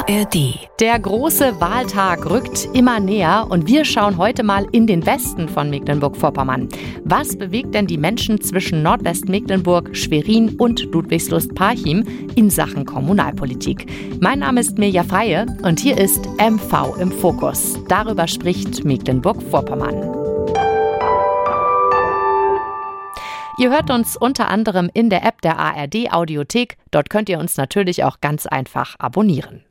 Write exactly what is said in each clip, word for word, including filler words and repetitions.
A R D. Der große Wahltag rückt immer näher und wir schauen heute mal in den Westen von Mecklenburg-Vorpommern. Was bewegt denn die Menschen zwischen Nordwestmecklenburg, Schwerin und Ludwigslust-Parchim in Sachen Kommunalpolitik? Mein Name ist Mirja Freie und hier ist M V im Fokus. Darüber spricht Mecklenburg-Vorpommern. Ihr hört uns unter anderem in der App der A R D Audiothek. Dort könnt ihr uns natürlich auch ganz einfach abonnieren.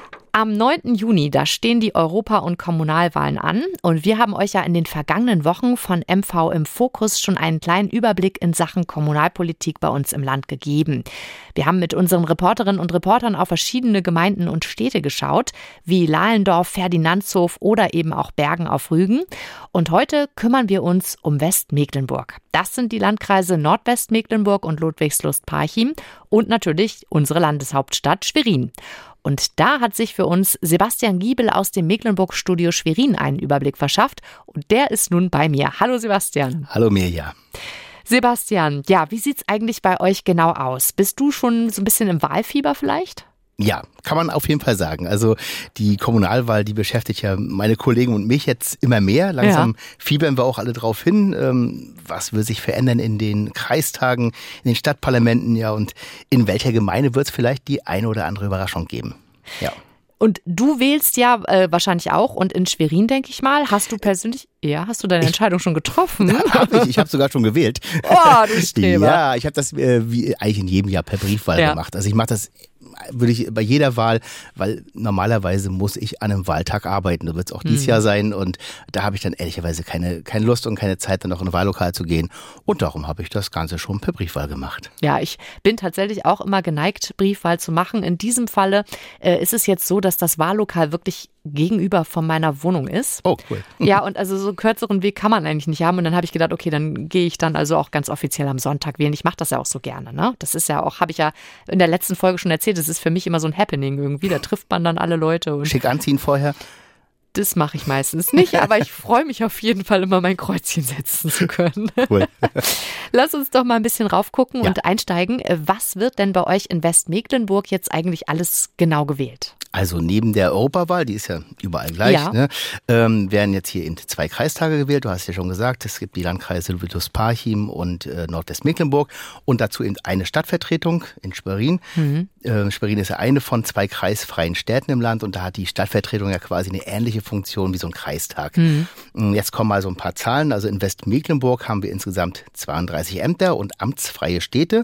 Am neunten Juni, da stehen die Europa- und Kommunalwahlen an und wir haben euch ja in den vergangenen Wochen von M V im Fokus schon einen kleinen Überblick in Sachen Kommunalpolitik bei uns im Land gegeben. Wir haben mit unseren Reporterinnen und Reportern auf verschiedene Gemeinden und Städte geschaut, wie Lahlendorf, Ferdinandshof oder eben auch Bergen auf Rügen. Und heute kümmern wir uns um Westmecklenburg. Das sind die Landkreise Nordwestmecklenburg und Ludwigslust-Parchim und natürlich unsere Landeshauptstadt Schwerin. Und da hat sich für uns Sebastian Giebel aus dem Mecklenburg-Studio Schwerin einen Überblick verschafft. Und der ist nun bei mir. Hallo Sebastian. Hallo Mirja. Sebastian, ja, wie sieht's eigentlich bei euch genau aus? Bist du schon so ein bisschen im Wahlfieber vielleicht? Ja, kann man auf jeden Fall sagen. Also die Kommunalwahl, die beschäftigt ja meine Kollegen und mich jetzt immer mehr. Langsam ja. fiebern wir auch alle drauf hin. Ähm, was wird sich verändern in den Kreistagen, in den Stadtparlamenten, ja, und in welcher Gemeinde wird es vielleicht die eine oder andere Überraschung geben? Ja. Und du wählst ja äh, wahrscheinlich auch und in Schwerin, denke ich mal, hast du persönlich, ja, hast du deine Entscheidung schon getroffen? Hab ich, ich habe sogar schon gewählt. Oh, du Streber. Ja, ich habe das äh, wie eigentlich in jedem Jahr per Briefwahl ja. gemacht. Also ich mache das würde ich bei jeder Wahl, weil normalerweise muss ich an einem Wahltag arbeiten. So wird es auch dieses hm. Jahr sein und da habe ich dann ehrlicherweise keine, keine Lust und keine Zeit, dann noch in ein Wahllokal zu gehen. Und darum habe ich das Ganze schon per Briefwahl gemacht. Ja, ich bin tatsächlich auch immer geneigt, Briefwahl zu machen. In diesem Falle äh, ist es jetzt so, dass das Wahllokal wirklich gegenüber von meiner Wohnung ist. Oh, cool. Ja, und also so einen kürzeren Weg kann man eigentlich nicht haben. Und dann habe ich gedacht, okay, dann gehe ich dann also auch ganz offiziell am Sonntag wählen. Ich mache das ja auch so gerne, ne? Das ist ja auch, habe ich ja in der letzten Folge schon erzählt, das ist für mich immer so ein Happening irgendwie. Da trifft man dann alle Leute. Und schick anziehen vorher? Das mache ich meistens nicht, aber ich freue mich auf jeden Fall immer, mein Kreuzchen setzen zu können. Cool. Lass uns doch mal ein bisschen raufgucken ja. und einsteigen. Was wird denn bei euch in Westmecklenburg jetzt eigentlich alles genau gewählt? Also neben der Europawahl, die ist ja überall gleich, ja. ne, ähm, werden jetzt hier eben zwei Kreistage gewählt. Du hast ja schon gesagt, es gibt die Landkreise Ludwigslust-Parchim und äh, Nordwestmecklenburg und dazu eben eine Stadtvertretung in Schwerin. Mhm. Äh, Schwerin ist ja eine von zwei kreisfreien Städten im Land und da hat die Stadtvertretung ja quasi eine ähnliche Funktion wie so ein Kreistag. Mhm. Jetzt kommen mal so ein paar Zahlen. Also in Westmecklenburg haben wir insgesamt zweiunddreißig Ämter und amtsfreie Städte.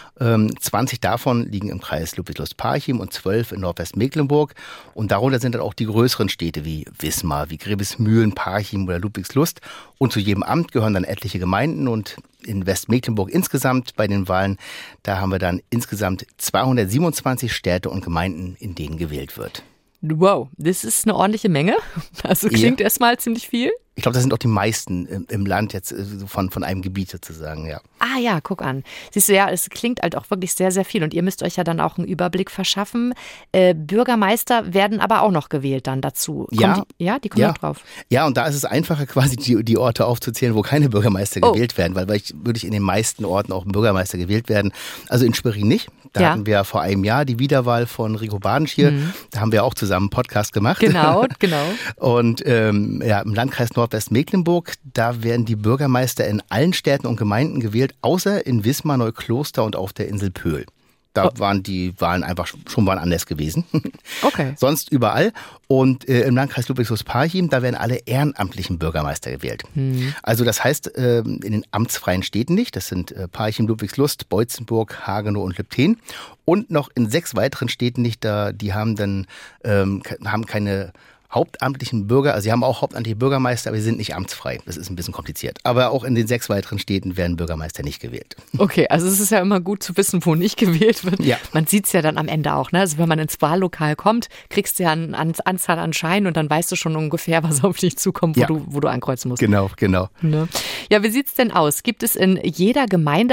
zwanzig davon liegen im Kreis Ludwigslust-Parchim und zwölf in Nordwestmecklenburg. Und darunter sind dann auch die größeren Städte wie Wismar, wie Grevesmühlen, Parchim oder Ludwigslust. Und zu jedem Amt gehören dann etliche Gemeinden. Und in Westmecklenburg insgesamt bei den Wahlen, da haben wir dann insgesamt zweihundertsiebenundzwanzig Städte und Gemeinden, in denen gewählt wird. Wow, das ist eine ordentliche Menge. Also klingt ja. erstmal ziemlich viel. Ich glaube, das sind auch die meisten im, im Land jetzt von, von einem Gebiet sozusagen, ja. Ah ja, guck an. Siehst du, ja, es klingt halt auch wirklich sehr, sehr viel. Und ihr müsst euch ja dann auch einen Überblick verschaffen. Äh, Bürgermeister werden aber auch noch gewählt dann dazu. Ja. Kommt die, ja, die kommen ja. auch drauf. Ja, und da ist es einfacher, quasi die, die Orte aufzuzählen, wo keine Bürgermeister oh. gewählt werden. Weil, weil ich, würde ich in den meisten Orten auch Bürgermeister gewählt werden. Also in Schwerin nicht. Da ja. hatten wir vor einem Jahr die Wiederwahl von Rico Badenschir. Mhm. Da haben wir auch zusammen einen Podcast gemacht. Genau, genau. Und ähm, ja, im Landkreis Nordwestmecklenburg, da werden die Bürgermeister in allen Städten und Gemeinden gewählt, außer in Wismar, Neukloster und auf der Insel Pöhl. Da oh. waren die Wahlen einfach schon mal anders gewesen. Okay. Sonst überall. Und äh, im Landkreis Ludwigslust-Parchim, da werden alle ehrenamtlichen Bürgermeister gewählt. Hm. Also das heißt, äh, in den amtsfreien Städten nicht. Das sind äh, Parchim, Ludwigslust, Beutzenburg, Hagenow und Lübten. Und noch in sechs weiteren Städten nicht. Da, die haben dann ähm, haben keine hauptamtlichen Bürger, also sie haben auch hauptamtliche Bürgermeister, aber sie sind nicht amtsfrei. Das ist ein bisschen kompliziert. Aber auch in den sechs weiteren Städten werden Bürgermeister nicht gewählt. Okay, also es ist ja immer gut zu wissen, wo nicht gewählt wird. Ja. Man sieht es ja dann am Ende auch, ne? Also wenn man ins Wahllokal kommt, kriegst du ja eine Anzahl an Scheinen und dann weißt du schon ungefähr, was auf dich zukommt, wo, ja. du, wo du ankreuzen musst. Genau, genau. Ne? Ja, wie sieht's denn aus? Gibt es in jeder Gemeinde auch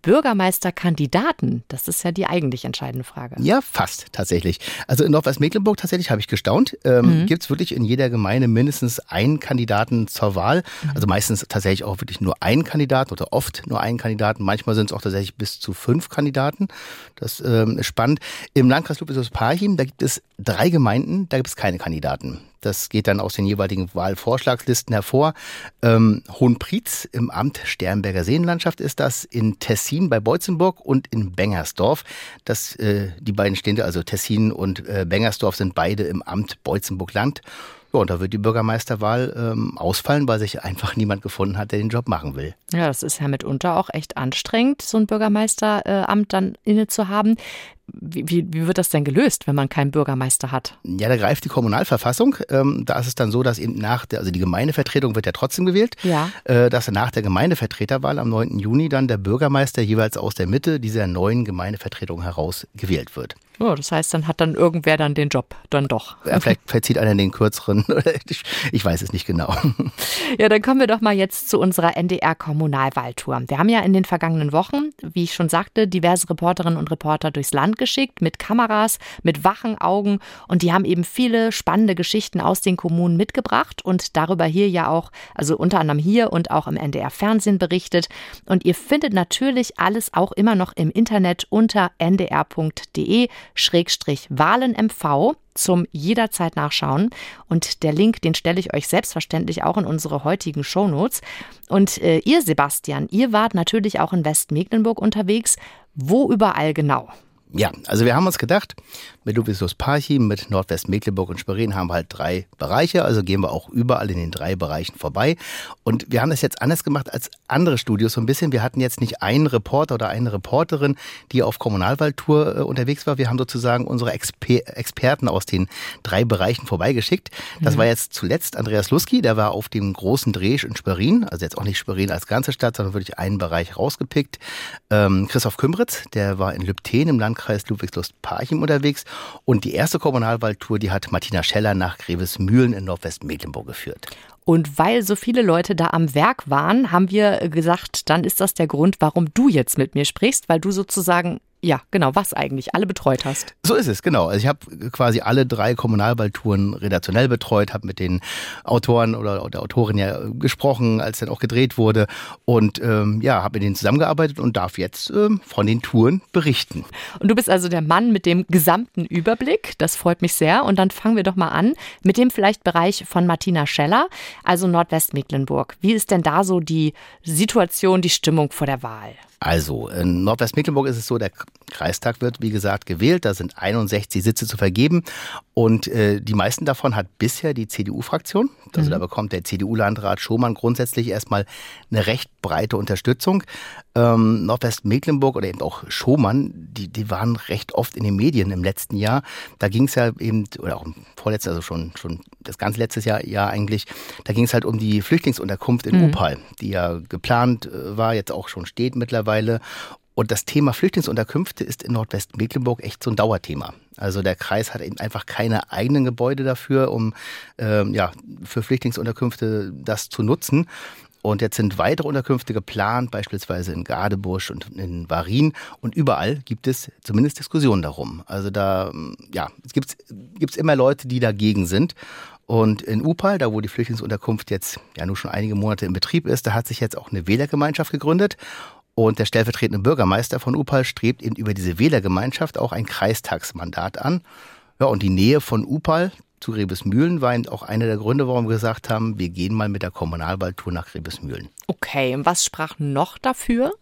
Bürgermeisterkandidaten? Das ist ja die eigentlich entscheidende Frage. Ja, fast tatsächlich. Also in Nordwestmecklenburg tatsächlich habe ich gestaunt. Ähm, mhm. Gibt es wirklich in jeder Gemeinde mindestens einen Kandidaten zur Wahl. Mhm. Also meistens tatsächlich auch wirklich nur einen Kandidaten oder oft nur einen Kandidaten. Manchmal sind es auch tatsächlich bis zu fünf Kandidaten. Das ähm, ist spannend. Im Landkreis Ludwigshafen-Parchim, da gibt es drei Gemeinden, da gibt es keine Kandidaten. Das geht dann aus den jeweiligen Wahlvorschlagslisten hervor. Ähm, Hohenprietz im Amt Sternberger Seenlandschaft ist das, in Tessin bei Boitzenburg und in Bengersdorf. Das, äh, die beiden Städte, also Tessin und äh, Bengersdorf, sind beide im Amt Boitzenburg-Land. Ja, und da wird die Bürgermeisterwahl ähm, ausfallen, weil sich einfach niemand gefunden hat, der den Job machen will. Ja, das ist ja mitunter auch echt anstrengend, so ein Bürgermeisteramt dann inne zu haben. Wie, wie, wie wird das denn gelöst, wenn man keinen Bürgermeister hat? Ja, da greift die Kommunalverfassung. Ähm, da ist es dann so, dass eben nach der, also die Gemeindevertretung wird ja trotzdem gewählt, ja. äh, dass nach der Gemeindevertreterwahl am neunten Juni dann der Bürgermeister jeweils aus der Mitte dieser neuen Gemeindevertretung heraus gewählt wird. Oh, das heißt, dann hat dann irgendwer dann den Job dann doch. Ja, vielleicht verzieht einer den kürzeren. ich, ich weiß es nicht genau. Ja, dann kommen wir doch mal jetzt zu unserer N D R-Kommunalwahltour. Wir haben ja in den vergangenen Wochen, wie ich schon sagte, diverse Reporterinnen und Reporter durchs Land geschickt, mit Kameras, mit wachen Augen. Und die haben eben viele spannende Geschichten aus den Kommunen mitgebracht und darüber hier ja auch, also unter anderem hier und auch im N D R-Fernsehen berichtet. Und ihr findet natürlich alles auch immer noch im Internet unter n d r punkt d e Schrägstrich Wahlen M V zum jederzeit nachschauen. Und der Link, den stelle ich euch selbstverständlich auch in unsere heutigen Shownotes. Und äh, ihr, Sebastian, ihr wart natürlich auch in Westmecklenburg unterwegs. Wo überall genau? Ja, also wir haben uns gedacht, mit Ludwigshafen-Parchim, mit Nordwestmecklenburg und Schwerin haben wir halt drei Bereiche, also gehen wir auch überall in den drei Bereichen vorbei. Und wir haben das jetzt anders gemacht als andere Studios so ein bisschen. Wir hatten jetzt nicht einen Reporter oder eine Reporterin, die auf Kommunalwahltour äh, unterwegs war. Wir haben sozusagen unsere Exper- Experten aus den drei Bereichen vorbeigeschickt. Das mhm. war jetzt zuletzt Andreas Luski, der war auf dem großen Dreh in Schwerin, also jetzt auch nicht Schwerin als ganze Stadt, sondern wirklich einen Bereich rausgepickt. Ähm, Christoph Kümbritz, der war in Lübten im Landkreis Ludwigshafen-Parchim unterwegs. Und die erste Kommunalwahltour, die hat Martina Scheller nach Grevesmühlen in Nordwestmecklenburg geführt. Und weil so viele Leute da am Werk waren, haben wir gesagt, dann ist das der Grund, warum du jetzt mit mir sprichst, weil du sozusagen, ja, genau, was eigentlich, alle betreut hast. So ist es, genau. Also ich habe quasi alle drei Kommunalwahltouren redaktionell betreut, habe mit den Autoren oder der Autorin ja gesprochen, als dann auch gedreht wurde und ähm, ja, habe mit denen zusammengearbeitet und darf jetzt ähm, von den Touren berichten. Und du bist also der Mann mit dem gesamten Überblick, das freut mich sehr. Und dann fangen wir doch mal an mit dem vielleicht Bereich von Martina Scheller, also Nordwestmecklenburg. Wie ist denn da so die Situation, die Stimmung vor der Wahl? Also, in Nordwestmecklenburg ist es so, der Kreistag wird, wie gesagt, gewählt. Da sind einundsechzig Sitze zu vergeben. Und äh, die meisten davon hat bisher die C D U-Fraktion. Also mhm. da bekommt der C D U-Landrat Schomann grundsätzlich erstmal eine recht breite Unterstützung. Ähm, Nordwestmecklenburg oder eben auch Schomann, die, die waren recht oft in den Medien im letzten Jahr. Da ging es ja eben, oder auch im vorletzten, also schon, schon das ganze letztes Jahr, Jahr eigentlich, da ging es halt um die Flüchtlingsunterkunft in mhm. Upal, die ja geplant war, jetzt auch schon steht mittlerweile. Und das Thema Flüchtlingsunterkünfte ist in Nordwestmecklenburg echt so ein Dauerthema. Also der Kreis hat eben einfach keine eigenen Gebäude dafür, um ähm, ja für Flüchtlingsunterkünfte das zu nutzen. Und jetzt sind weitere Unterkünfte geplant, beispielsweise in Gadebusch und in Warin. Und überall gibt es zumindest Diskussionen darum. Also da ja, es gibt gibt's immer Leute, die dagegen sind. Und in Upal, da wo die Flüchtlingsunterkunft jetzt ja nur schon einige Monate in Betrieb ist, da hat sich jetzt auch eine Wählergemeinschaft gegründet. Und der stellvertretende Bürgermeister von Upal strebt eben über diese Wählergemeinschaft auch ein Kreistagsmandat an. Ja, und die Nähe von Upal zu Grevesmühlen war eben auch einer der Gründe, warum wir gesagt haben, wir gehen mal mit der Kommunalwahltour nach Grevesmühlen. Okay, und was sprach noch dafür?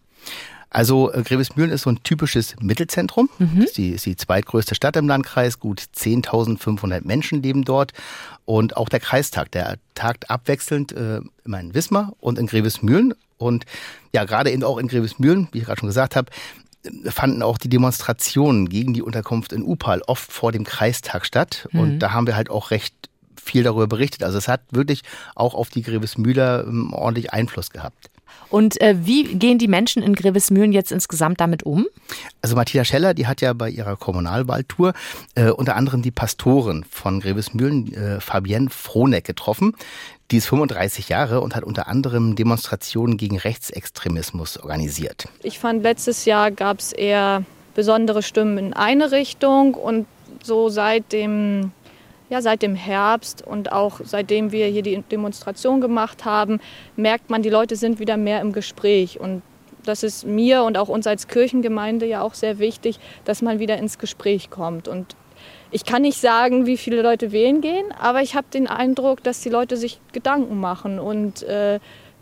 Also äh, Grevesmühlen ist so ein typisches Mittelzentrum. Mhm. Das ist die, ist die zweitgrößte Stadt im Landkreis. Gut zehntausendfünfhundert Menschen leben dort. Und auch der Kreistag, der tagt abwechselnd äh, immer in Wismar und in Grevesmühlen. Und ja, gerade eben auch in Grevesmühlen, wie ich gerade schon gesagt habe, fanden auch die Demonstrationen gegen die Unterkunft in Upal oft vor dem Kreistag statt. Mhm. Und da haben wir halt auch recht viel darüber berichtet. Also es hat wirklich auch auf die Grevesmühler ähm, ordentlich Einfluss gehabt. Und äh, wie gehen die Menschen in Grevesmühlen jetzt insgesamt damit um? Also Martina Scheller, die hat ja bei ihrer Kommunalwahltour äh, unter anderem die Pastorin von Grevesmühlen, äh, Fabienne Frohneck, getroffen. Die ist fünfunddreißig Jahre und hat unter anderem Demonstrationen gegen Rechtsextremismus organisiert. Ich fand, letztes Jahr gab es eher besondere Stimmen in eine Richtung und so seit dem, ja, seit dem Herbst und auch seitdem wir hier die Demonstration gemacht haben, merkt man, die Leute sind wieder mehr im Gespräch. Und das ist mir und auch uns als Kirchengemeinde ja auch sehr wichtig, dass man wieder ins Gespräch kommt. Und ich kann nicht sagen, wie viele Leute wählen gehen, aber ich habe den Eindruck, dass die Leute sich Gedanken machen und äh,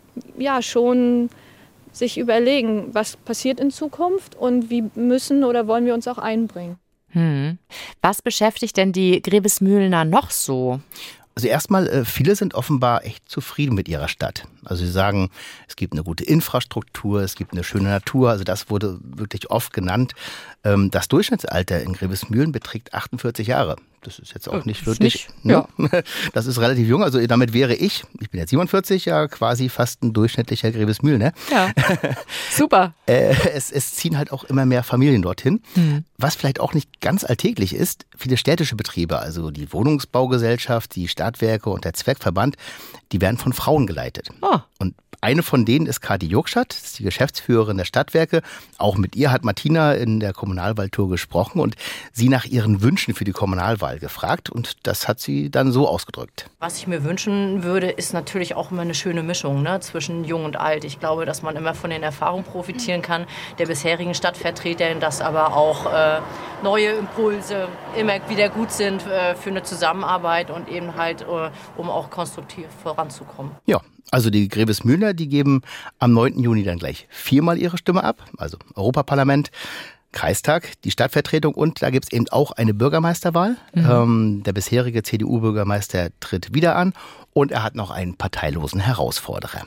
ja schon sich überlegen, was passiert in Zukunft und wie müssen oder wollen wir uns auch einbringen. Hm. Was beschäftigt denn die Grevesmühlener noch so? Also erstmal, viele sind offenbar echt zufrieden mit ihrer Stadt. Also sie sagen, es gibt eine gute Infrastruktur, es gibt eine schöne Natur. Also das wurde wirklich oft genannt. Das Durchschnittsalter in Grevesmühlen beträgt achtundvierzig Jahre. Das ist jetzt auch nicht wirklich, nicht, ne? Ja. Das ist relativ jung. Also damit wäre ich, ich bin jetzt siebenundvierzig, ja quasi fast ein durchschnittlicher Grevesmühlener. Ja, super. äh, es, es ziehen halt auch immer mehr Familien dorthin. Mhm. Was vielleicht auch nicht ganz alltäglich ist, viele städtische Betriebe, also die Wohnungsbaugesellschaft, die Stadtwerke und der Zweckverband, die werden von Frauen geleitet. Oh. Und eine von denen ist Kathi Juckstadt, das ist die Geschäftsführerin der Stadtwerke. Auch mit ihr hat Martina in der Kommunalwahltour gesprochen und sie nach ihren Wünschen für die Kommunalwahl gefragt. Und das hat sie dann so ausgedrückt. Was ich mir wünschen würde, ist natürlich auch immer eine schöne Mischung, ne, zwischen Jung und Alt. Ich glaube, dass man immer von den Erfahrungen profitieren kann der bisherigen Stadtvertreter, dass aber auch äh, neue Impulse immer wieder gut sind äh, für eine Zusammenarbeit und eben halt, äh, um auch konstruktiv voranzukommen. Ja. Also die Grevesmühlener, die geben am neunten Juni dann gleich viermal ihre Stimme ab. Also Europaparlament, Kreistag, die Stadtvertretung und da gibt es eben auch eine Bürgermeisterwahl. Mhm. Ähm, der bisherige C D U-Bürgermeister tritt wieder an und er hat noch einen parteilosen Herausforderer.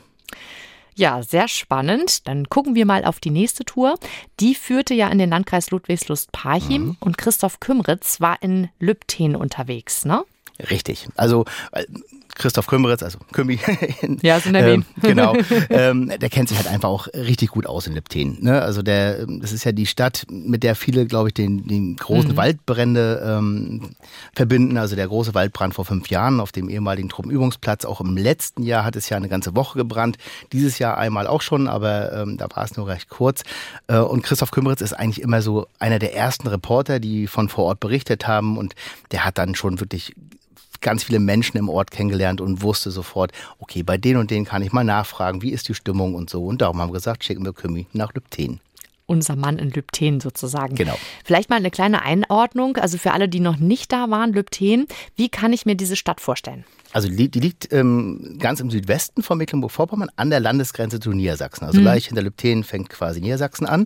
Ja, sehr spannend. Dann gucken wir mal auf die nächste Tour. Die führte ja in den Landkreis Ludwigslust-Parchim mhm. und Christoph Kümmeritz war in Lübtheen unterwegs, ne? Richtig. Also Christoph Kümmeritz, also Kümmi. Ja, so nennen wir ihn. Ähm, genau. ähm, der kennt sich halt einfach auch richtig gut aus in Lübtheen. Ne? Also der, das ist ja die Stadt, mit der viele, glaube ich, den, den großen mhm. Waldbrände ähm, verbinden. Also der große Waldbrand vor fünf Jahren auf dem ehemaligen Truppenübungsplatz. Auch im letzten Jahr hat es ja eine ganze Woche gebrannt. Dieses Jahr einmal auch schon, aber ähm, da war es nur recht kurz. Äh, und Christoph Kümmeritz ist eigentlich immer so einer der ersten Reporter, die von vor Ort berichtet haben. Und der hat dann schon wirklich ganz viele Menschen im Ort kennengelernt und wusste sofort, okay, bei denen und denen kann ich mal nachfragen, wie ist die Stimmung und so. Und darum haben wir gesagt, schicken wir Kümmi nach Lübtheen. Unser Mann in Lübtheen sozusagen. Genau. Vielleicht mal eine kleine Einordnung, also für alle, die noch nicht da waren, Lübtheen, wie kann ich mir diese Stadt vorstellen? Also die, die liegt ähm, ganz im Südwesten von Mecklenburg-Vorpommern an der Landesgrenze zu Niedersachsen. Also mhm. gleich hinter Lübtheen fängt quasi Niedersachsen an.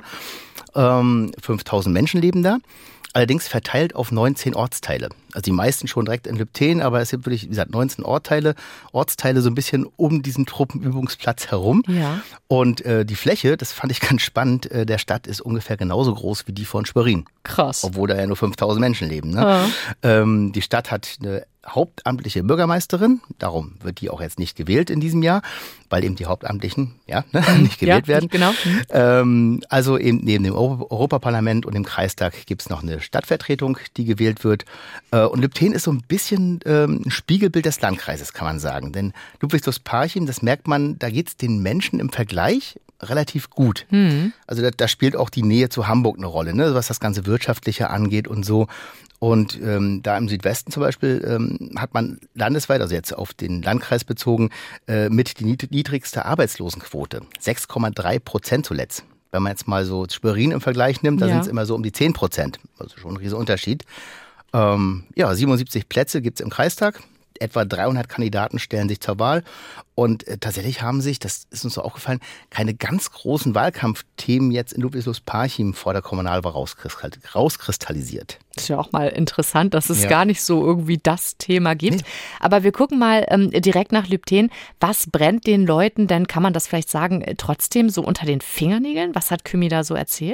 Ähm, fünftausend Menschen leben da. Allerdings verteilt auf neunzehn Ortsteile. Also die meisten schon direkt in Lübtheen, aber es gibt wirklich, wie gesagt, neunzehn Ortsteile, Ortsteile so ein bisschen um diesen Truppenübungsplatz herum. Ja. Und äh, die Fläche, das fand ich ganz spannend, äh, der Stadt ist ungefähr genauso groß wie die von Schwerin. Krass. Obwohl da ja nur fünftausend Menschen leben. Ne? Ja. Ähm, die Stadt hat eine hauptamtliche Bürgermeisterin, darum wird die auch jetzt nicht gewählt in diesem Jahr, weil eben die Hauptamtlichen ja nicht gewählt ja, werden. Genau. Ähm, also eben neben dem Europaparlament und dem Kreistag gibt es noch eine Stadtvertretung, die gewählt wird. Äh, und Lübtheen ist so ein bisschen ähm, ein Spiegelbild des Landkreises, kann man sagen. Denn Ludwigslust-Parchim, das merkt man, da geht es den Menschen im Vergleich relativ gut. Mhm. Also da, da spielt auch die Nähe zu Hamburg eine Rolle, ne, was das ganze Wirtschaftliche angeht und so. Und ähm, da im Südwesten zum Beispiel ähm, hat man landesweit, also jetzt auf den Landkreis bezogen, äh, mit die niedrigste Arbeitslosenquote. sechs Komma drei Prozent zuletzt. Wenn man jetzt mal so Schwerin im Vergleich nimmt, da ja. sind es immer so um die zehn Prozent. Also schon ein riesen Unterschied. Ähm, ja, siebenundsiebzig Plätze gibt es im Kreistag. Etwa dreihundert Kandidaten stellen sich zur Wahl. Und äh, tatsächlich haben sich, das ist uns so aufgefallen, keine ganz großen Wahlkampfthemen jetzt in Ludwigslust-Parchim vor der Kommunalwahl rauskristallisiert. Das ist ja auch mal interessant, dass es ja. gar nicht so irgendwie das Thema gibt. Nee. Aber wir gucken mal ähm, direkt nach Lübtheen. Was brennt den Leuten denn, kann man das vielleicht sagen, trotzdem so unter den Fingernägeln? Was hat Kümmi da so erzählt?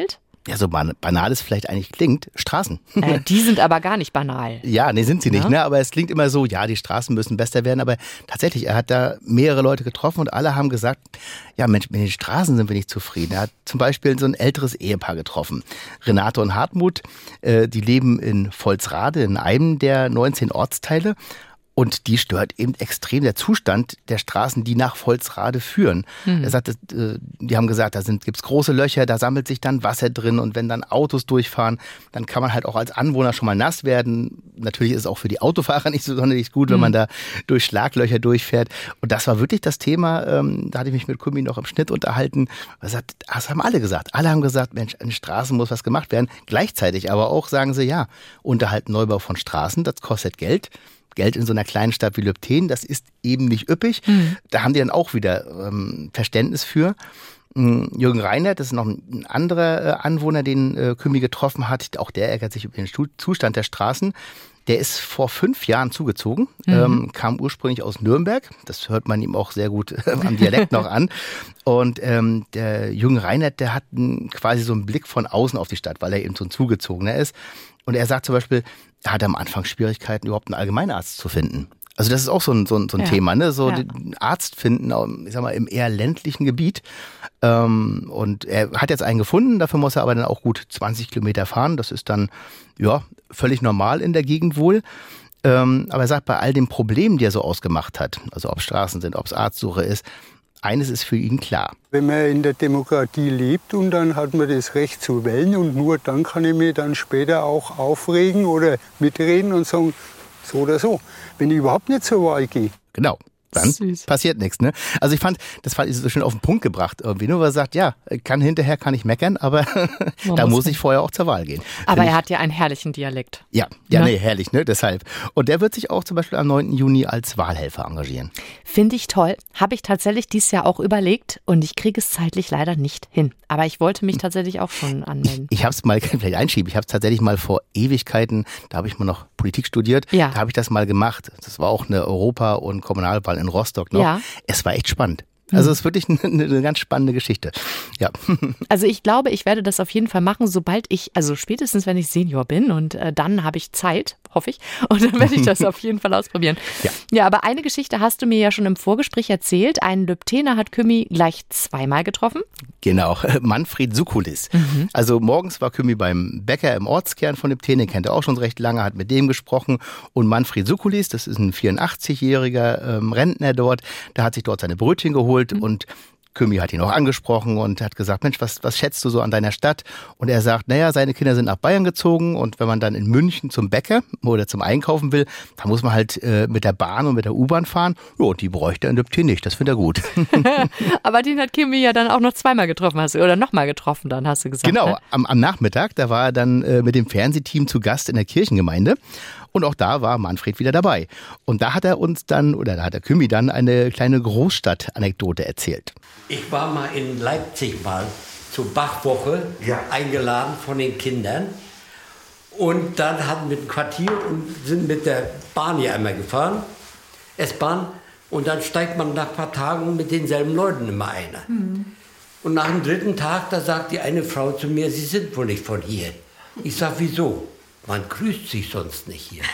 Ja, so banal es vielleicht eigentlich klingt, Straßen. Äh, die sind aber gar nicht banal. Ja, nee, sind sie nicht, ja? ne? Aber es klingt immer so, ja, die Straßen müssen besser werden. Aber tatsächlich, er hat da mehrere Leute getroffen und alle haben gesagt, ja Mensch, mit den Straßen sind wir nicht zufrieden. Er hat zum Beispiel so ein älteres Ehepaar getroffen. Renate und Hartmut, äh, die leben in Volzrade, in einem der neunzehn Ortsteile. Und die stört eben extrem der Zustand der Straßen, die nach Volzrade führen. Mhm. Er sagt, die haben gesagt, da sind, gibt's große Löcher, da sammelt sich dann Wasser drin und wenn dann Autos durchfahren, dann kann man halt auch als Anwohner schon mal nass werden. Natürlich ist es auch für die Autofahrer nicht so sonderlich gut, mhm. wenn man da durch Schlaglöcher durchfährt. Und das war wirklich das Thema, ähm, da hatte ich mich mit Kumi noch im Schnitt unterhalten. Er sagt, das haben alle gesagt. Alle haben gesagt, Mensch, an den Straßen muss was gemacht werden. Gleichzeitig aber auch sagen sie, ja, Unterhalt, Neubau von Straßen, das kostet Geld. Geld in so einer kleinen Stadt wie Lübtheen, das ist eben nicht üppig. Mhm. Da haben die dann auch wieder ähm, Verständnis für. Jürgen Reinert, das ist noch ein anderer äh, Anwohner, den äh, Kümmi getroffen hat. Auch der ärgert sich über den Zustand der Straßen. Der ist vor fünf Jahren zugezogen, mhm. ähm, kam ursprünglich aus Nürnberg. Das hört man ihm auch sehr gut äh, am Dialekt noch an. Und ähm, der Jürgen Reinert, der hat einen, quasi so einen Blick von außen auf die Stadt, weil er eben so ein Zugezogener ist. Und er sagt zum Beispiel, er hatte am Anfang Schwierigkeiten, überhaupt einen Allgemeinarzt zu finden. Also das ist auch so ein, so ein, so ein ja. Thema, ne? So ja. den Arzt finden, ich sag mal, im eher ländlichen Gebiet. Ähm, und er hat jetzt einen gefunden, dafür muss er aber dann auch gut zwanzig Kilometer fahren. Das ist dann, ja, völlig normal in der Gegend wohl. Ähm, aber er sagt, bei all den Problemen, die er so ausgemacht hat, also ob Straßen sind, ob es Arztsuche ist, eines ist für ihn klar. Wenn man in der Demokratie lebt und dann hat man das Recht zu wählen und nur dann kann ich mich dann später auch aufregen oder mitreden und sagen, so oder so. Wenn ich überhaupt nicht zur Wahl gehe. Genau. Dann Süß. Passiert nichts, ne? Also ich fand, das fand ich so schön auf den Punkt gebracht irgendwie. Nur weil er sagt, ja, kann hinterher kann ich meckern, aber da muss ich vorher auch zur Wahl gehen. Aber Find er ich, hat ja einen herrlichen Dialekt. Ja, ja, ne? nee, herrlich, ne? Deshalb. Und der wird sich auch zum Beispiel am neunten Juni als Wahlhelfer engagieren. Finde ich toll. Habe ich tatsächlich dieses Jahr auch überlegt und ich kriege es zeitlich leider nicht hin. Aber ich wollte mich tatsächlich auch schon anmelden. Ich habe es mal, vielleicht einschieben, ich habe es tatsächlich mal vor Ewigkeiten, da habe ich mal noch Politik studiert, ja. da habe ich das mal gemacht. Das war auch eine Europa- und Kommunalwahl in Rostock noch. Ja. Es war echt spannend. Also es ist wirklich eine, eine ganz spannende Geschichte. Ja. Also ich glaube, ich werde das auf jeden Fall machen, sobald ich, also spätestens wenn ich Senior bin und äh, dann habe ich Zeit, hoffe ich, und dann werde ich das auf jeden Fall ausprobieren. Ja. Ja, aber eine Geschichte hast du mir ja schon im Vorgespräch erzählt. Einen Lübthener hat Kümmi gleich zweimal getroffen. Genau, Manfred Sukulis. Mhm. Also morgens war Kümmi beim Bäcker im Ortskern von Lübtheen, den kennt er auch schon recht lange, hat mit dem gesprochen. Und Manfred Sukulis, das ist ein vierundachtzigjähriger ähm, Rentner dort, der hat sich dort seine Brötchen geholt. Und Kümmi hat ihn auch angesprochen und hat gesagt, Mensch, was, was schätzt du so an deiner Stadt? Und er sagt, naja, seine Kinder sind nach Bayern gezogen und wenn man dann in München zum Bäcker oder zum Einkaufen will, dann muss man halt äh, mit der Bahn und mit der U-Bahn fahren. Ja, und die bräuchte er in Lübtheen nicht, das findet er gut. Aber den hat Kümmi ja dann auch noch zweimal getroffen, hast du, oder nochmal getroffen dann, hast du gesagt. Genau, ne? am, am Nachmittag, da war er dann äh, mit dem Fernsehteam zu Gast in der Kirchengemeinde. Und auch da war Manfred wieder dabei. Und da hat er uns dann, oder da hat der Kümmi dann eine kleine Großstadt-Anekdote erzählt. Ich war mal in Leipzig mal zur Bachwoche ja. eingeladen von den Kindern. Und dann hatten wir ein Quartier und sind mit der Bahn hier einmal gefahren, S-Bahn. Und dann steigt man nach ein paar Tagen mit denselben Leuten immer ein. Mhm. Und nach dem dritten Tag, da sagt die eine Frau zu mir, Sie sind wohl nicht von hier. Ich sag, wieso? Man grüßt sich sonst nicht hier.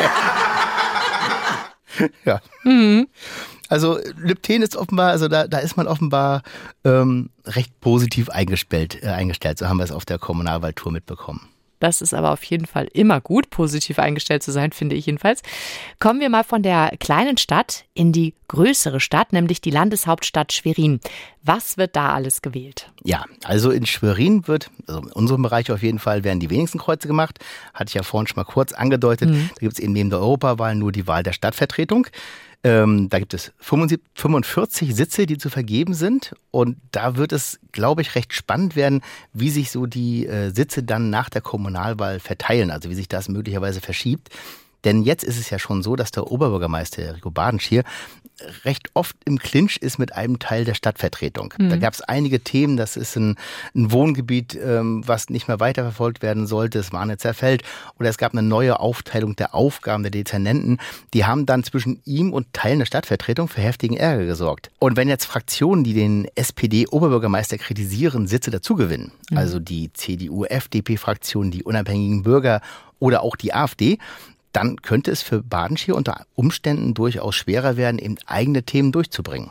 Ja. Mhm. Also Lübtheen ist offenbar, also da, da ist man offenbar ähm, recht positiv eingestellt, äh, eingestellt. So haben wir es auf der Kommunalwahltour mitbekommen. Das ist aber auf jeden Fall immer gut, positiv eingestellt zu sein, finde ich jedenfalls. Kommen wir mal von der kleinen Stadt in die größere Stadt, nämlich die Landeshauptstadt Schwerin. Was wird da alles gewählt? Ja, also in Schwerin wird, also in unserem Bereich auf jeden Fall, werden die wenigsten Kreuze gemacht. Hatte ich ja vorhin schon mal kurz angedeutet. Mhm. Da gibt es eben neben der Europawahl nur die Wahl der Stadtvertretung. Ähm, da gibt es fünfundvierzig Sitze, die zu vergeben sind. Und da wird es, glaube ich, recht spannend werden, wie sich so die äh, Sitze dann nach der Kommunalwahl verteilen. Also wie sich das möglicherweise verschiebt. Denn jetzt ist es ja schon so, dass der Oberbürgermeister Rico Badenschier recht oft im Clinch ist mit einem Teil der Stadtvertretung. Mhm. Da gab es einige Themen, das ist ein, ein Wohngebiet, ähm, was nicht mehr weiterverfolgt werden sollte, es Marnitzer Feld, oder es gab eine neue Aufteilung der Aufgaben der Dezernenten. Die haben dann zwischen ihm und Teilen der Stadtvertretung für heftigen Ärger gesorgt. Und wenn jetzt Fraktionen, die den S P D-Oberbürgermeister kritisieren, Sitze dazugewinnen, mhm. also die C D U-F D P-Fraktion, die unabhängigen Bürger oder auch die AfD, dann könnte es für Badenschier unter Umständen durchaus schwerer werden, eben eigene Themen durchzubringen.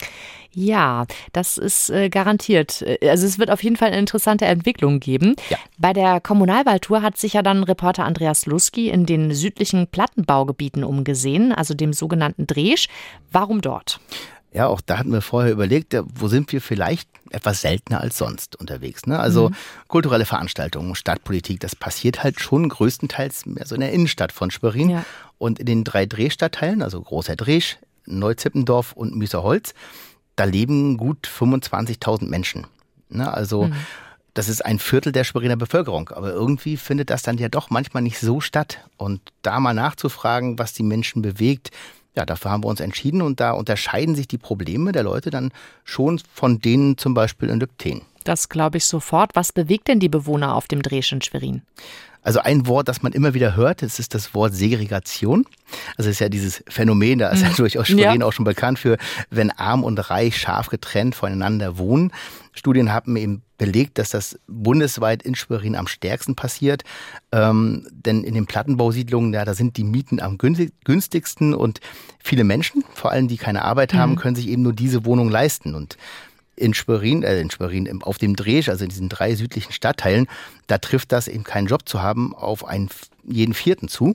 Ja, das ist äh, garantiert. Also es wird auf jeden Fall eine interessante Entwicklung geben. Ja. Bei der Kommunalwahltour hat sich ja dann Reporter Andreas Lusky in den südlichen Plattenbaugebieten umgesehen, also dem sogenannten Dresch. Warum dort? Ja, auch da hatten wir vorher überlegt, wo sind wir vielleicht etwas seltener als sonst unterwegs. Ne? Also mhm. kulturelle Veranstaltungen, Stadtpolitik, das passiert halt schon größtenteils mehr so in der Innenstadt von Schwerin. Ja. Und in den drei Drehstadtteilen, also Großer Dresch, Neuzippendorf und Müßerholz, da leben gut fünfundzwanzigtausend Menschen. Ne? Also mhm. das ist ein Viertel der Schweriner Bevölkerung. Aber irgendwie findet das dann ja doch manchmal nicht so statt. Und da mal nachzufragen, was die Menschen bewegt, ja, dafür haben wir uns entschieden und da unterscheiden sich die Probleme der Leute dann schon von denen zum Beispiel in Lübtheen. Das glaube ich sofort. Was bewegt denn die Bewohner auf dem Dresch in Schwerin? Also ein Wort, das man immer wieder hört, das ist das Wort Segregation. Also es ist ja dieses Phänomen, da ist ja durchaus Schwerin ja. auch schon bekannt für, wenn arm und reich scharf getrennt voneinander wohnen. Studien haben eben belegt, dass das bundesweit in Schwerin am stärksten passiert. Ähm, denn in den Plattenbausiedlungen, ja, da sind die Mieten am günstigsten und viele Menschen, vor allem die keine Arbeit haben, mhm. können sich eben nur diese Wohnung leisten. Und in Schwerin, äh, in Schwerin, auf dem Dresch, also in diesen drei südlichen Stadtteilen, da trifft das eben keinen Job zu haben auf einen jeden Vierten zu.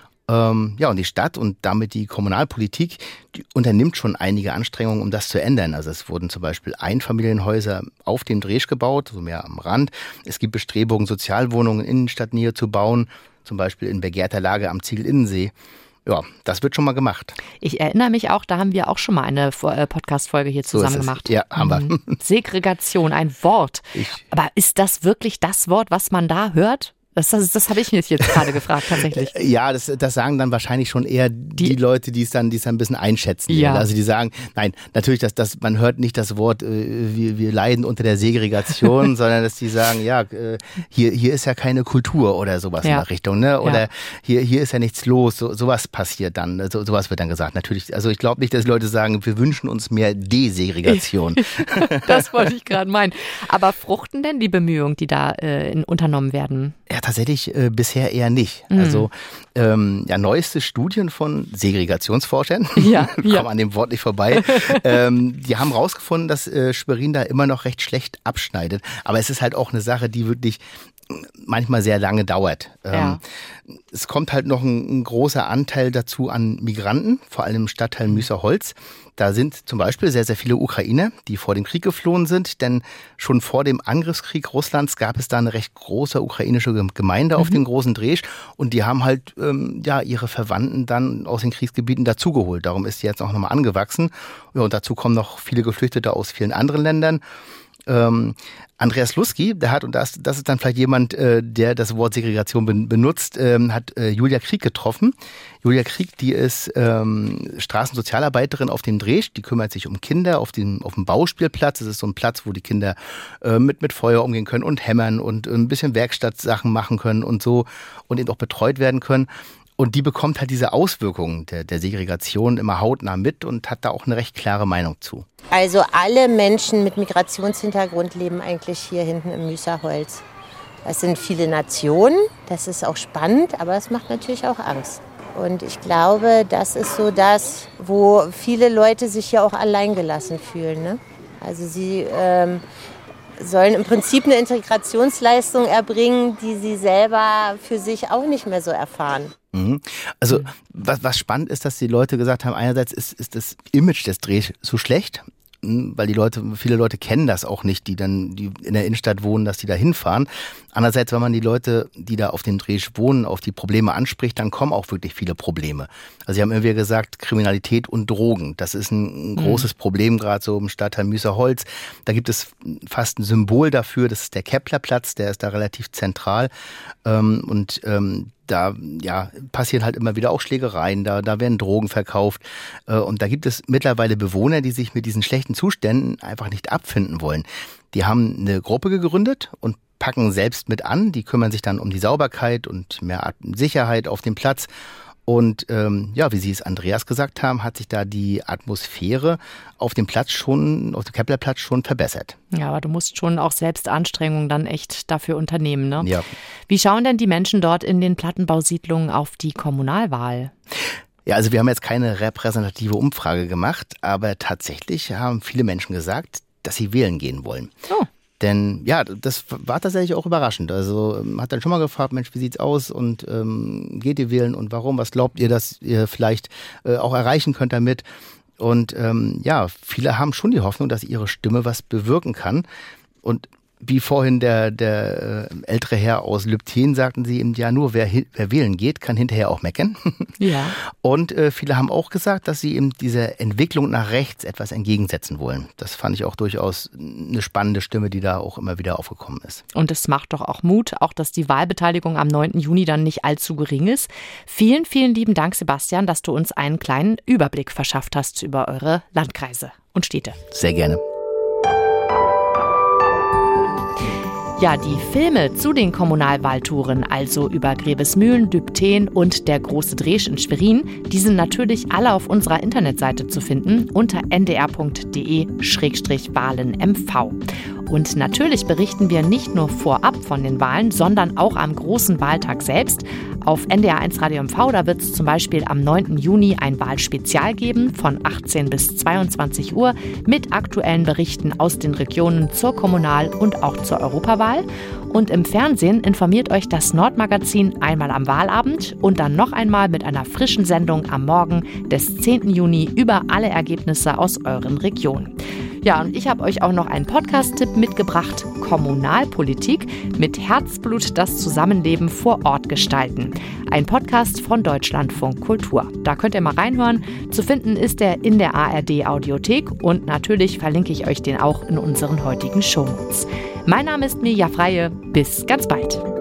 Ähm, ja, und die Stadt und damit die Kommunalpolitik, die unternimmt schon einige Anstrengungen, um das zu ändern. Also es wurden zum Beispiel Einfamilienhäuser auf dem Dresch gebaut, so mehr am Rand. Es gibt Bestrebungen, Sozialwohnungen in Innenstadtnähe zu bauen, zum Beispiel in begehrter Lage am Ziegel-Innensee. Ja, das wird schon mal gemacht. Ich erinnere mich auch, da haben wir auch schon mal eine Podcast-Folge hier zusammen so gemacht. Ja, haben wir. Segregation, ein Wort. Ich Aber ist das wirklich das Wort, was man da hört? Das, das, das habe ich mir jetzt gerade gefragt, tatsächlich. Ja, das, das sagen dann wahrscheinlich schon eher die, die Leute, die es dann, die es dann ein bisschen einschätzen. Ja. Also die sagen, nein, natürlich, dass, dass man hört nicht das Wort, äh, wir, wir leiden unter der Segregation, sondern dass die sagen, ja, äh, hier, hier ist ja keine Kultur oder sowas ja. in der Richtung, ne? Oder ja. hier, hier ist ja nichts los, so, sowas passiert dann, so, sowas wird dann gesagt. Natürlich, also ich glaube nicht, dass die Leute sagen, wir wünschen uns mehr Desegregation. Das wollte ich gerade meinen. Aber fruchten denn die Bemühungen, die da äh, in, unternommen werden? Ja, tatsächlich äh, bisher eher nicht. Mhm. Also ähm, ja, neueste Studien von Segregationsforschern, ja, kommen ja. an dem Wort nicht vorbei, ähm, die haben rausgefunden, dass äh, Schwerin da immer noch recht schlecht abschneidet. Aber es ist halt auch eine Sache, die wirklich manchmal sehr lange dauert. Ja. Ähm, es kommt halt noch ein, ein großer Anteil dazu an Migranten, vor allem im Stadtteil Müßerholz. Da sind zum Beispiel sehr, sehr viele Ukrainer, die vor dem Krieg geflohen sind, denn schon vor dem Angriffskrieg Russlands gab es da eine recht große ukrainische Gemeinde mhm. auf dem großen Dresch und die haben halt ähm, ja ihre Verwandten dann aus den Kriegsgebieten dazugeholt. Darum ist sie jetzt auch nochmal angewachsen. Ja, und dazu kommen noch viele Geflüchtete aus vielen anderen Ländern. Ähm, Andreas Lusky, der hat, und das, das ist dann vielleicht jemand, äh, der das Wort Segregation ben, benutzt, ähm, hat äh, Julia Krieg getroffen. Julia Krieg, die ist ähm, Straßensozialarbeiterin auf dem Dresch, die kümmert sich um Kinder auf dem, auf dem Bauspielplatz. Das ist so ein Platz, wo die Kinder äh, mit, mit Feuer umgehen können und hämmern und äh, ein bisschen Werkstattsachen machen können und so und eben auch betreut werden können. Und die bekommt halt diese Auswirkungen der, der Segregation immer hautnah mit und hat da auch eine recht klare Meinung zu. Also alle Menschen mit Migrationshintergrund leben eigentlich hier hinten im Müßerholz. Das sind viele Nationen, das ist auch spannend, aber es macht natürlich auch Angst. Und ich glaube, das ist so das, wo viele Leute sich ja auch alleingelassen fühlen. Ne? Also sie ähm, sollen im Prinzip eine Integrationsleistung erbringen, die sie selber für sich auch nicht mehr so erfahren. Also was, was spannend ist, dass die Leute gesagt haben, einerseits ist, ist das Image des Drehs so schlecht, weil die Leute, viele Leute kennen das auch nicht, die dann die in der Innenstadt wohnen, dass die da hinfahren. Andererseits, wenn man die Leute, die da auf dem Dreh wohnen, auf die Probleme anspricht, dann kommen auch wirklich viele Probleme. Also sie haben immer wieder gesagt, Kriminalität und Drogen, das ist ein, ein großes mhm. Problem, gerade so im Stadtteil Müßerholz. Da gibt es fast ein Symbol dafür, das ist der Keplerplatz, der ist da relativ zentral. Und da ja, passieren halt immer wieder auch Schlägereien, da, da werden Drogen verkauft. Äh, und da gibt es mittlerweile Bewohner, die sich mit diesen schlechten Zuständen einfach nicht abfinden wollen. Die haben eine Gruppe gegründet und packen selbst mit an. Die kümmern sich dann um die Sauberkeit und mehr Sicherheit auf dem Platz. Und ähm, ja, wie Sie es Andreas gesagt haben, hat sich da die Atmosphäre auf dem Platz schon, auf dem Keplerplatz schon verbessert. Ja, aber du musst schon auch selbst Anstrengungen dann echt dafür unternehmen, ne? Ja. Wie schauen denn die Menschen dort in den Plattenbausiedlungen auf die Kommunalwahl? Ja, also wir haben jetzt keine repräsentative Umfrage gemacht, aber tatsächlich haben viele Menschen gesagt, dass sie wählen gehen wollen. Oh. Denn ja, das war tatsächlich auch überraschend. Also man hat dann schon mal gefragt, Mensch, wie sieht's aus und ähm, geht ihr wählen und warum? Was glaubt ihr, dass ihr vielleicht äh, auch erreichen könnt damit? Und ähm, ja, viele haben schon die Hoffnung, dass ihre Stimme was bewirken kann. Und wie vorhin der, der äh, ältere Herr aus Lübtheen sagten sie, ja nur wer, wer wählen geht, kann hinterher auch meckern. Ja. Und äh, viele haben auch gesagt, dass sie eben dieser Entwicklung nach rechts etwas entgegensetzen wollen. Das fand ich auch durchaus eine spannende Stimme, die da auch immer wieder aufgekommen ist. Und es macht doch auch Mut, auch dass die Wahlbeteiligung am neunten Juni dann nicht allzu gering ist. Vielen, vielen lieben Dank, Sebastian, dass du uns einen kleinen Überblick verschafft hast über eure Landkreise und Städte. Sehr gerne. Ja, die Filme zu den Kommunalwahltouren, also über Grevesmühlen, Lübtheen und der Große Dresch in Schwerin, die sind natürlich alle auf unserer Internetseite zu finden unter n d r punkt d e slash wahlen m v. Und natürlich berichten wir nicht nur vorab von den Wahlen, sondern auch am großen Wahltag selbst. Auf N D R eins Radio M V, da wird es zum Beispiel am neunten Juni ein Wahlspezial geben von achtzehn bis zweiundzwanzig Uhr mit aktuellen Berichten aus den Regionen zur Kommunal- und auch zur Europawahl. Und im Fernsehen informiert euch das Nordmagazin einmal am Wahlabend und dann noch einmal mit einer frischen Sendung am Morgen des zehnten Juni über alle Ergebnisse aus euren Regionen. Ja, und ich habe euch auch noch einen Podcast-Tipp mitgebracht, Kommunalpolitik mit Herzblut das Zusammenleben vor Ort gestalten. Ein Podcast von Deutschlandfunk Kultur. Da könnt ihr mal reinhören. Zu finden ist er in der A R D-Audiothek und natürlich verlinke ich euch den auch in unseren heutigen Shownotes. Mein Name ist Mirja Freie. Bis ganz bald.